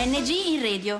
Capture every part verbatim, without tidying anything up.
A N G in radio.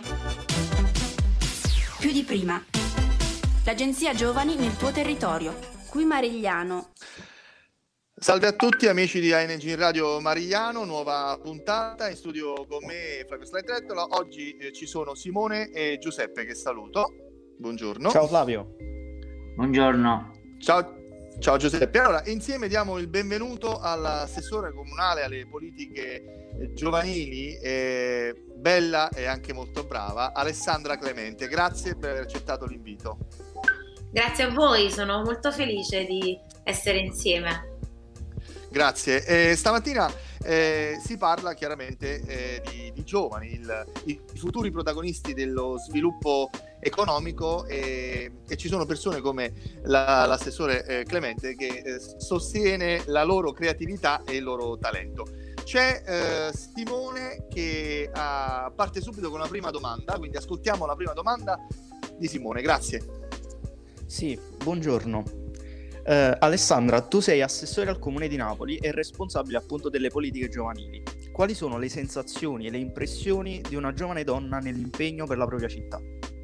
Più di prima. L'agenzia Giovani nel tuo territorio. Qui Marigliano. Salve a tutti amici di A N G in Radio Marigliano, nuova puntata, in studio con me Flavio Slaitrettola. Oggi eh, ci sono Simone e Giuseppe, che saluto. Buongiorno. Ciao Flavio. Buongiorno. Ciao, ciao Giuseppe. Allora, insieme diamo il benvenuto all'assessore comunale alle politiche eh, giovanili, eh, bella e anche molto brava, Alessandra Clemente. Grazie per aver accettato l'invito. Grazie a voi, sono molto felice di essere insieme. Grazie. Eh, stamattina eh, si parla chiaramente eh, di, di giovani, il, i, i futuri protagonisti dello sviluppo economico, e, e ci sono persone come la, l'assessore eh, Clemente che eh, sostiene la loro creatività e il loro talento. C'è eh, Simone che ah, parte subito con la prima domanda, quindi ascoltiamo la prima domanda di Simone. Grazie. Sì, buongiorno. Uh, Alessandra, tu sei assessore al Comune di Napoli e responsabile appunto delle politiche giovanili. Quali sono le sensazioni e le impressioni di una giovane donna nell'impegno per la propria città?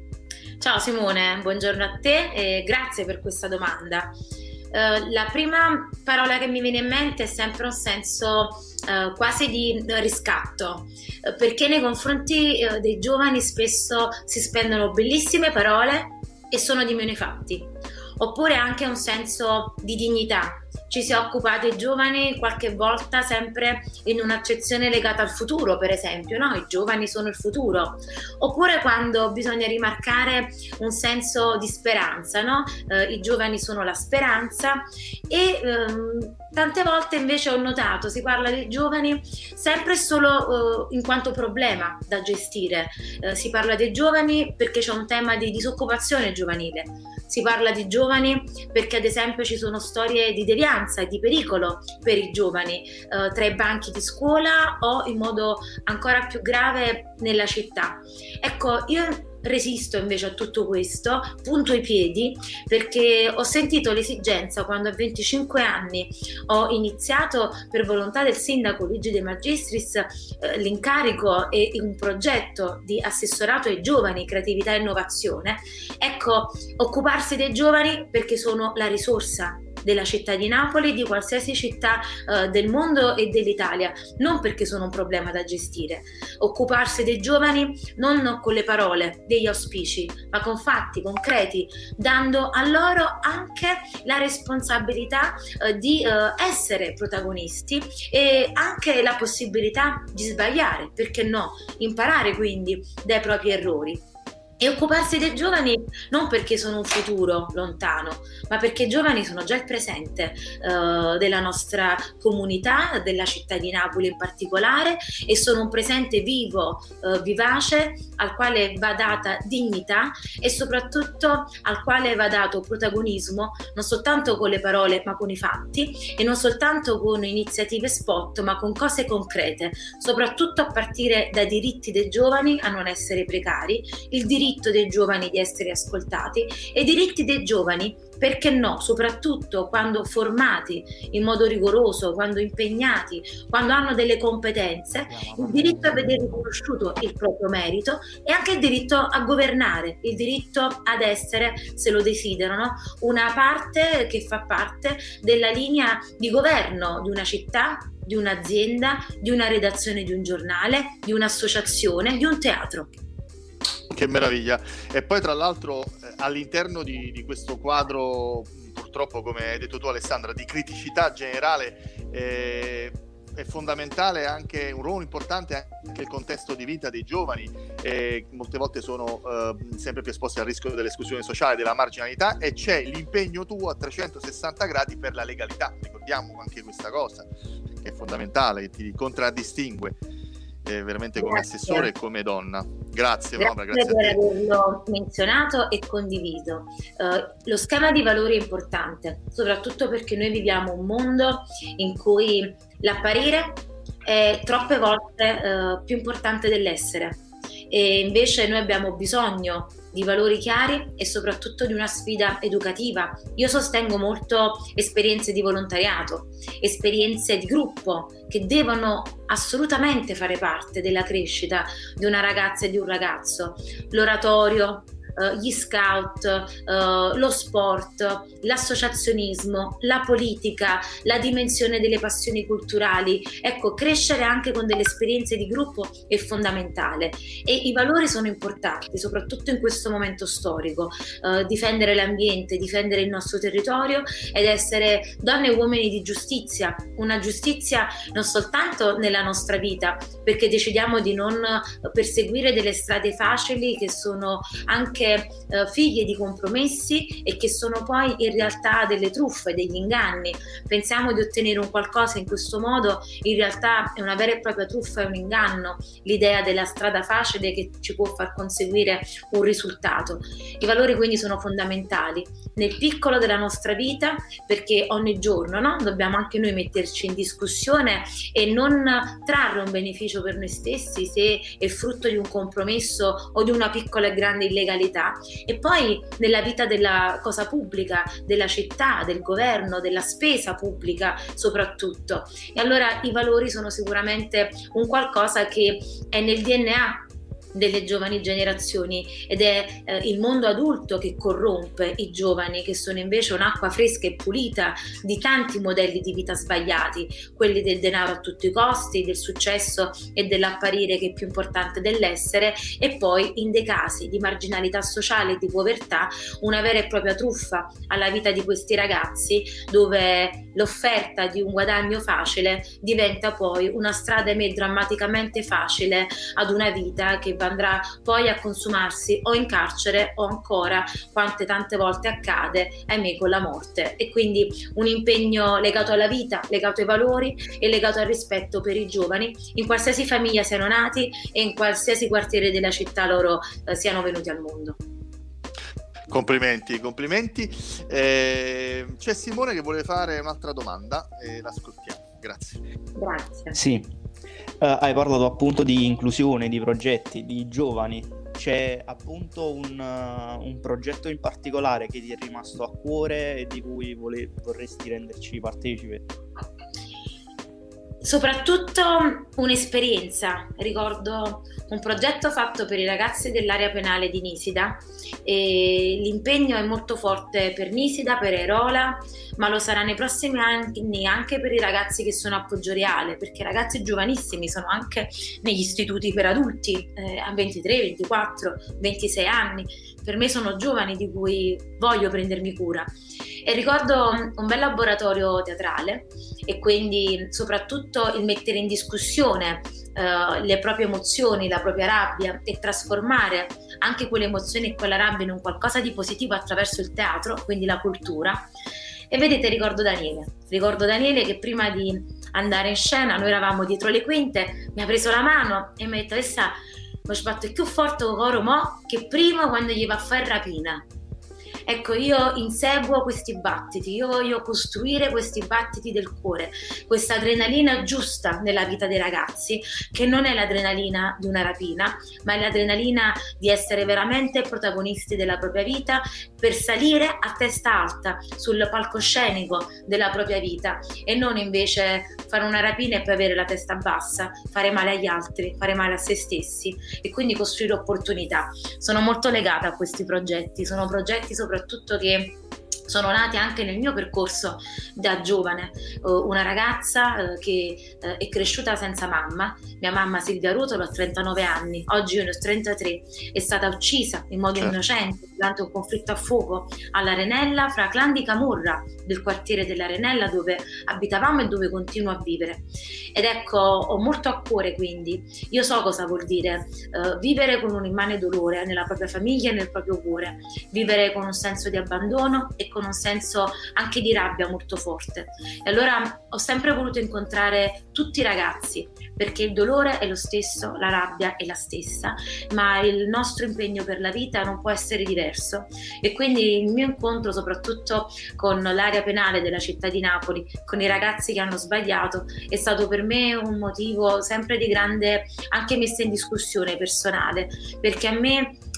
Ciao Simone, buongiorno a te e grazie per questa domanda. Uh, la prima parola che mi viene in mente è sempre un senso uh, quasi di riscatto, uh, perché nei confronti uh, dei giovani spesso si spendono bellissime parole e sono di meno i fatti. Oppure anche un senso di dignità. Ci si occupa dei giovani qualche volta sempre in un'accezione legata al futuro, per esempio, no? I giovani sono il futuro. Oppure quando bisogna rimarcare un senso di speranza, no? Eh, I giovani sono la speranza e ehm, tante volte invece ho notato si parla dei giovani sempre solo eh, in quanto problema da gestire. Eh, si parla dei giovani perché c'è un tema di disoccupazione giovanile. Si parla di giovani perché ad esempio ci sono storie di devianza e di pericolo per i giovani eh, tra i banchi di scuola o in modo ancora più grave nella città. Ecco, io resisto invece a tutto questo, punto i piedi, perché ho sentito l'esigenza quando a venticinque anni ho iniziato per volontà del sindaco Luigi De Magistris eh, l'incarico e un progetto di assessorato ai giovani, creatività e innovazione. Ecco, occuparsi dei giovani perché sono la risorsa della città di Napoli, di qualsiasi città eh, del mondo e dell'Italia, non perché sono un problema da gestire. Occuparsi dei giovani non con le parole, degli auspici, ma con fatti concreti, dando a loro anche la responsabilità eh, di eh, essere protagonisti e anche la possibilità di sbagliare, perché no, imparare quindi dai propri errori. E occuparsi dei giovani non perché sono un futuro lontano, ma perché i giovani sono già il presente eh, della nostra comunità, della città di Napoli in particolare, e sono un presente vivo, eh, vivace, al quale va data dignità e soprattutto al quale va dato protagonismo, non soltanto con le parole ma con i fatti, e non soltanto con iniziative spot ma con cose concrete, soprattutto a partire dai diritti dei giovani a non essere precari, il diritto dei giovani di essere ascoltati e i diritti dei giovani, perché no, soprattutto quando formati in modo rigoroso, quando impegnati, quando hanno delle competenze, il diritto a vedere riconosciuto il proprio merito e anche il diritto a governare, il diritto ad essere, se lo desiderano, una parte che fa parte della linea di governo di una città, di un'azienda, di una redazione di un giornale, di un'associazione, di un teatro. Che meraviglia. E poi tra l'altro eh, all'interno di, di questo quadro, purtroppo come hai detto tu Alessandra, di criticità generale, eh, è fondamentale anche un ruolo importante anche il contesto di vita dei giovani, eh, molte volte sono eh, sempre più esposti al rischio dell'esclusione sociale, della marginalità, e c'è l'impegno tuo a trecentosessanta gradi per la legalità. Ricordiamo anche questa cosa che è fondamentale, che ti contraddistingue eh, veramente come Grazie. assessore e come donna. Grazie, Grazie, Maura, grazie per a te. averlo menzionato e condiviso. Uh, lo schema di valori è importante, soprattutto perché noi viviamo un mondo in cui l'apparire è troppe volte uh, più importante dell'essere, e invece noi abbiamo bisogno di valori chiari e soprattutto di una sfida educativa. Io sostengo molto esperienze di volontariato, esperienze di gruppo che devono assolutamente fare parte della crescita di una ragazza e di un ragazzo. L'oratorio, Uh, gli scout, uh, lo sport, l'associazionismo, la politica, la dimensione delle passioni culturali. Ecco, crescere anche con delle esperienze di gruppo è fondamentale e i valori sono importanti, soprattutto in questo momento storico. Uh, difendere l'ambiente, difendere il nostro territorio ed essere donne e uomini di giustizia, una giustizia non soltanto nella nostra vita, perché decidiamo di non perseguire delle strade facili che sono anche Eh, figlie di compromessi e che sono poi in realtà delle truffe, degli inganni. Pensiamo di ottenere un qualcosa in questo modo, in realtà è una vera e propria truffa, è un inganno, l'idea della strada facile che ci può far conseguire un risultato. I valori quindi sono fondamentali nel piccolo della nostra vita, perché ogni giorno, no? Dobbiamo anche noi metterci in discussione e non trarre un beneficio per noi stessi se è frutto di un compromesso o di una piccola e grande illegalità. E poi nella vita della cosa pubblica, della città, del governo, della spesa pubblica soprattutto. E allora i valori sono sicuramente un qualcosa che è nel D N A delle giovani generazioni ed è eh, il mondo adulto che corrompe i giovani, che sono invece un'acqua fresca e pulita di tanti modelli di vita sbagliati, quelli del denaro a tutti i costi, del successo e dell'apparire che è più importante dell'essere, e poi in dei casi di marginalità sociale e di povertà una vera e propria truffa alla vita di questi ragazzi, dove l'offerta di un guadagno facile diventa poi una strada ahimè drammaticamente facile ad una vita che andrà poi a consumarsi o in carcere o ancora, quante tante volte accade, ahimè, con la morte. E quindi un impegno legato alla vita, legato ai valori e legato al rispetto per i giovani in qualsiasi famiglia siano nati e in qualsiasi quartiere della città loro eh, siano venuti al mondo. Complimenti, complimenti. Eh, c'è Simone che vuole fare un'altra domanda e l'ascoltiamo. Grazie. Grazie. Sì. Uh, hai parlato appunto di inclusione, di progetti, di giovani. C'è appunto un, uh, un progetto in particolare che ti è rimasto a cuore e di cui vole- vorresti renderci partecipe? Soprattutto un'esperienza. Ricordo un progetto fatto per i ragazzi dell'area penale di Nisida e l'impegno è molto forte per Nisida, per Airola, ma lo sarà nei prossimi anni anche per i ragazzi che sono a Poggioreale, perché i ragazzi giovanissimi sono anche negli istituti per adulti eh, a ventitré, ventiquattro, ventisei anni. Per me sono giovani di cui voglio prendermi cura. E ricordo un bel laboratorio teatrale e quindi soprattutto il mettere in discussione uh, le proprie emozioni, la propria rabbia e trasformare anche quelle emozioni e quella rabbia in un qualcosa di positivo attraverso il teatro, quindi la cultura. E vedete, ricordo Daniele, ricordo Daniele che prima di andare in scena, noi eravamo dietro le quinte, mi ha preso la mano e mi ha detto: Alessà, mi ha fatto più forte coro mo che prima quando gli va a fare rapina. Ecco, io inseguo questi battiti, io voglio costruire questi battiti del cuore, questa adrenalina giusta nella vita dei ragazzi, che non è l'adrenalina di una rapina, ma è l'adrenalina di essere veramente protagonisti della propria vita, per salire a testa alta sul palcoscenico della propria vita e non invece fare una rapina e poi avere la testa bassa, fare male agli altri, fare male a se stessi e quindi costruire opportunità. Sono molto legata a questi progetti, sono progetti soprattutto che sono nati anche nel mio percorso da giovane, una ragazza che è cresciuta senza mamma. Mia mamma Silvia Rutolo ha trentanove anni, oggi io ne ho trentatré, è stata uccisa in modo certo. innocente durante un conflitto a fuoco all'Arenella fra clan di Camurra del quartiere dell'Arenella dove abitavamo e dove continuo a vivere. Ed ecco, ho molto a cuore, quindi io so cosa vuol dire uh, vivere con un immane dolore nella propria famiglia e nel proprio cuore, vivere con un senso di abbandono e con un senso anche di rabbia molto forte. E allora ho sempre voluto incontrare tutti i ragazzi, perché il dolore è lo stesso, la rabbia è la stessa, ma il nostro impegno per la vita non può essere diverso. E quindi il mio incontro soprattutto con l'area penale della città di Napoli, con i ragazzi che hanno sbagliato, è stato per me un motivo sempre di grande anche messa in discussione personale, perché a me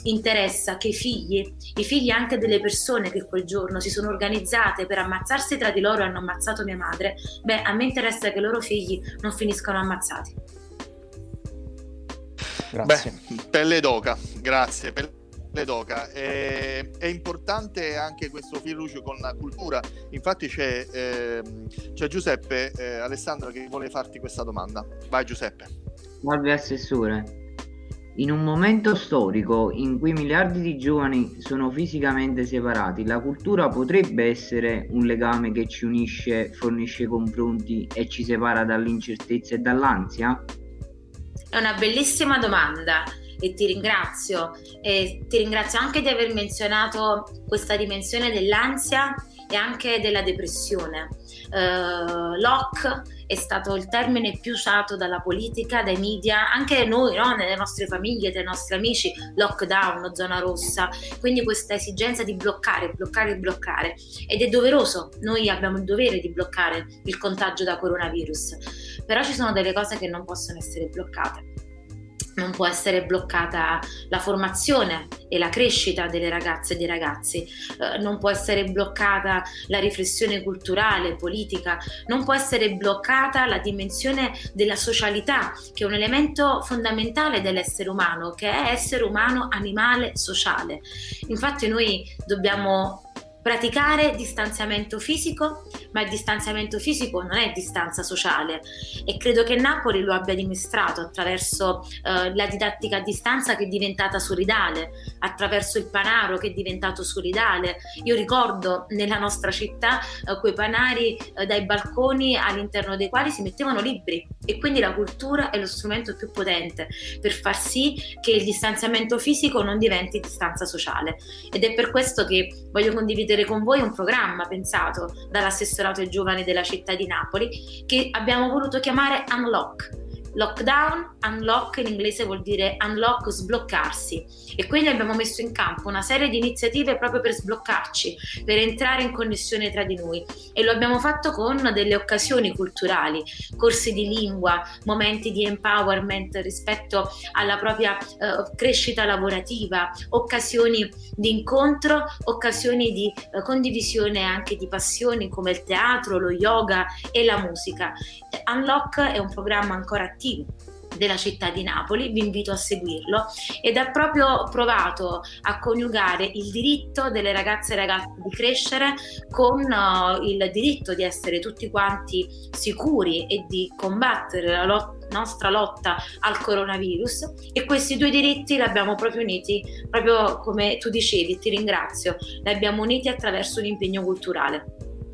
interessa che i figli, i figli anche delle persone che quel giorno si sono organizzate per ammazzarsi tra di loro e hanno ammazzato mia madre, beh, a me interessa che i loro figli non finiscano ammazzati. Grazie. Beh, pelle d'oca, grazie. Pelle d'oca. È, è importante anche questo fil rouge con la cultura. Infatti c'è, eh, c'è Giuseppe, eh, Alessandra, che vuole farti questa domanda. Vai Giuseppe. Salve Assessore. In un momento storico in cui miliardi di giovani sono fisicamente separati, la cultura potrebbe essere un legame che ci unisce, fornisce confronti e ci separa dall'incertezza e dall'ansia? È una bellissima domanda e ti ringrazio. E ti ringrazio anche di aver menzionato questa dimensione dell'ansia e anche della depressione. Uh, lock è stato il termine più usato dalla politica, dai media, anche noi, no? Nelle nostre famiglie, tra i nostri amici, lockdown, zona rossa, quindi questa esigenza di bloccare, bloccare, bloccare, ed è doveroso, noi abbiamo il dovere di bloccare il contagio da coronavirus, però ci sono delle cose che non possono essere bloccate. Non può essere bloccata la formazione e la crescita delle ragazze e dei ragazzi, eh, non può essere bloccata la riflessione culturale, politica, non può essere bloccata la dimensione della socialità, che è un elemento fondamentale dell'essere umano, che è essere umano, animale, sociale. Infatti noi dobbiamo praticare distanziamento fisico, ma il distanziamento fisico non è distanza sociale, e credo che Napoli lo abbia dimostrato attraverso eh, la didattica a distanza, che è diventata solidale, attraverso il panaro che è diventato solidale. Io ricordo nella nostra città eh, quei panari eh, dai balconi all'interno dei quali si mettevano libri, e quindi la cultura è lo strumento più potente per far sì che il distanziamento fisico non diventi distanza sociale, ed è per questo che voglio condividere con voi un programma pensato dall'assessorato ai giovani della città di Napoli, che abbiamo voluto chiamare Unlock. Lockdown, unlock in inglese vuol dire unlock, sbloccarsi, e quindi abbiamo messo in campo una serie di iniziative proprio per sbloccarci, per entrare in connessione tra di noi, e lo abbiamo fatto con delle occasioni culturali, corsi di lingua, momenti di empowerment rispetto alla propria eh, crescita lavorativa, occasioni di incontro, occasioni di eh, condivisione anche di passioni come il teatro, lo yoga e la musica. Unlock è un programma ancora attivo della città di Napoli, vi invito a seguirlo, ed ha proprio provato a coniugare il diritto delle ragazze e ragazzi di crescere con uh, il diritto di essere tutti quanti sicuri e di combattere la lot- nostra lotta al coronavirus, e questi due diritti li abbiamo proprio uniti, proprio come tu dicevi, ti ringrazio, li abbiamo uniti attraverso un impegno culturale.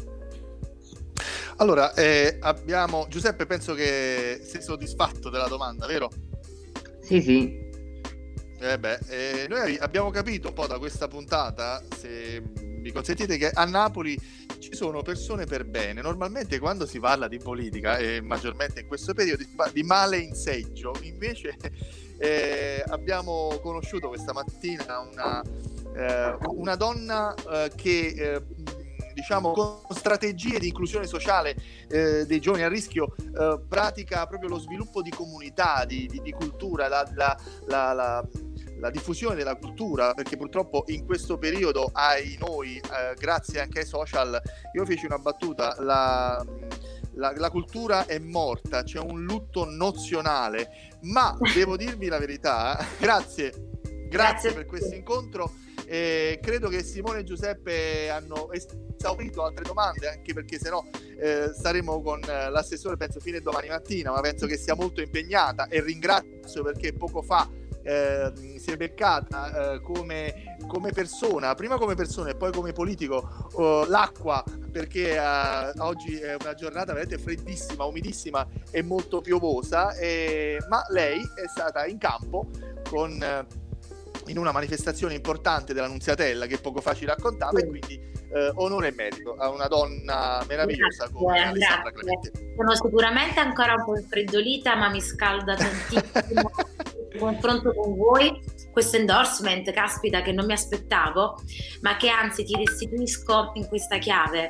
Allora, eh, abbiamo Giuseppe, penso che sei soddisfatto della domanda, vero? Sì, sì. Eh beh, eh, noi abbiamo capito un po' da questa puntata, se mi consentite, che a Napoli ci sono persone per bene. Normalmente quando si parla di politica, e maggiormente in questo periodo, di male in seggio, invece eh, abbiamo conosciuto questa mattina una, eh, una donna eh, che... Eh, diciamo con strategie di inclusione sociale eh, dei giovani a rischio eh, pratica proprio lo sviluppo di comunità, di, di, di cultura, la, la, la, la, la diffusione della cultura, perché purtroppo in questo periodo ai noi, eh, grazie anche ai social, io feci una battuta, la, la, la cultura è morta, c'è un lutto nozionale, ma devo dirvi la verità, grazie, grazie, grazie per questo incontro. Eh, credo che Simone e Giuseppe hanno esaurito altre domande, anche perché sennò eh, staremo con eh, l'assessore penso fino a domani mattina, ma penso che sia molto impegnata, e ringrazio perché poco fa eh, si è beccata eh, come, come persona, prima come persona e poi come politico, oh, l'acqua, perché eh, oggi è una giornata veramente freddissima, umidissima e molto piovosa, eh, ma lei è stata in campo con... Eh, in una manifestazione importante della Nunziatella che poco fa ci raccontava, sì. E quindi eh, onore e merito a una donna meravigliosa grazie, come grazie. Alessandra Clemente. Sono sicuramente ancora un po' infreddolita, ma mi scalda tantissimo il confronto con voi, questo endorsement, caspita, che non mi aspettavo, ma che anzi ti restituisco in questa chiave.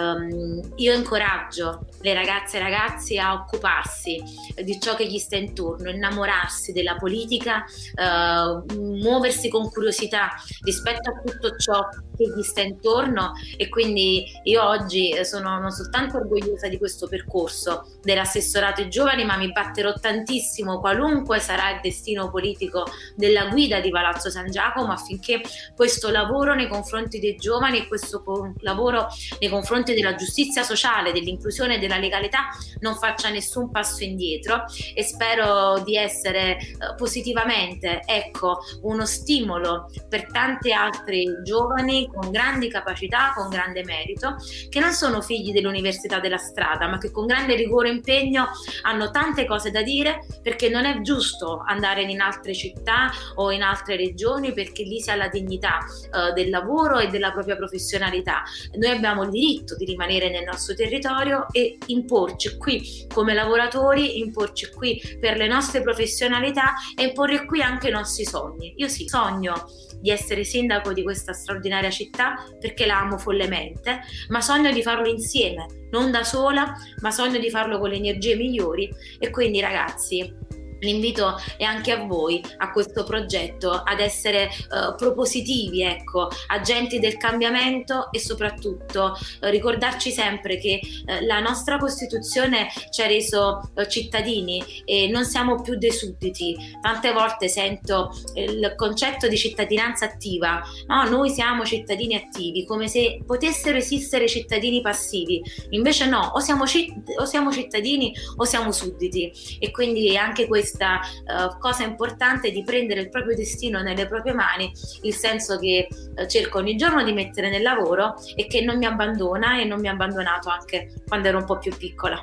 Um, io incoraggio le ragazze e ragazzi a occuparsi di ciò che gli sta intorno, innamorarsi della politica, uh, muoversi con curiosità rispetto a tutto ciò che gli sta intorno. E quindi io oggi sono non soltanto orgogliosa di questo percorso dell'assessorato ai giovani, ma mi batterò tantissimo qualunque sarà il destino politico della guida di Palazzo San Giacomo, affinché questo lavoro nei confronti dei giovani e questo co- lavoro nei confronti della giustizia sociale, dell'inclusione e della legalità non faccia nessun passo indietro. E spero di essere eh, positivamente, ecco, uno stimolo per tanti altri giovani con grandi capacità, con grande merito, che non sono figli dell'università della strada, ma che con grande rigore e impegno hanno tante cose da dire, perché non è giusto andare in altre città o in altre regioni, perché lì si ha la dignità uh, del lavoro e della propria professionalità. Noi abbiamo il diritto di rimanere nel nostro territorio e imporci qui come lavoratori, imporci qui per le nostre professionalità e imporre qui anche i nostri sogni. Io sì, sogno di essere sindaco di questa straordinaria città perché la amo follemente, ma sogno di farlo insieme, non da sola, ma sogno di farlo con le energie migliori. E quindi, ragazzi, l'invito è anche a voi, a questo progetto, ad essere uh, propositivi, ecco, agenti del cambiamento, e soprattutto uh, ricordarci sempre che uh, la nostra Costituzione ci ha reso uh, cittadini e non siamo più dei sudditi. Tante volte sento il concetto di cittadinanza attiva, no? Noi siamo cittadini attivi, come se potessero esistere cittadini passivi. Invece no, o siamo, citt- o siamo cittadini o siamo sudditi. E quindi anche questo questa uh, cosa importante di prendere il proprio destino nelle proprie mani, il senso che uh, cerco ogni giorno di mettere nel lavoro e che non mi abbandona e non mi ha abbandonato anche quando ero un po' più piccola.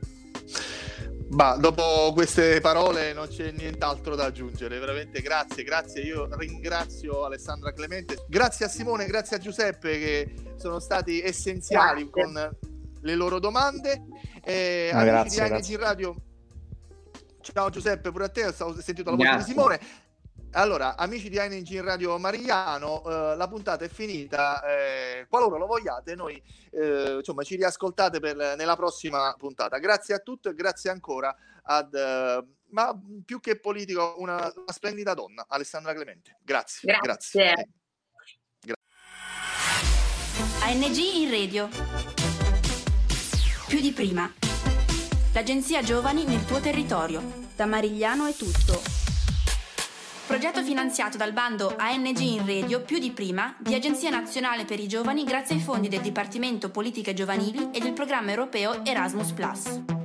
Bah, dopo queste parole non c'è nient'altro da aggiungere, veramente grazie, grazie. Io ringrazio Alessandra Clemente, grazie a Simone, grazie a Giuseppe, che sono stati essenziali grazie. Con le loro domande. Eh, ah, amici grazie, di A N G Radio. Ciao Giuseppe, pure a te, ho sentito la voce Grazie. di Simone. Allora, amici di A N G in Radio Marigliano, eh, la puntata è finita. Eh, qualora lo vogliate, noi eh, insomma ci riascoltate per, nella prossima puntata. Grazie a tutti e grazie ancora ad, eh, ma più che politico, una, una splendida donna, Alessandra Clemente. Grazie. Grazie. grazie. Gra- A N G in Radio. Più di prima. L'agenzia Giovani nel tuo territorio. Da Marigliano è tutto. Progetto finanziato dal bando A N G in Radio più di prima di Agenzia Nazionale per i Giovani grazie ai fondi del Dipartimento Politiche Giovanili e del programma europeo Erasmus plus.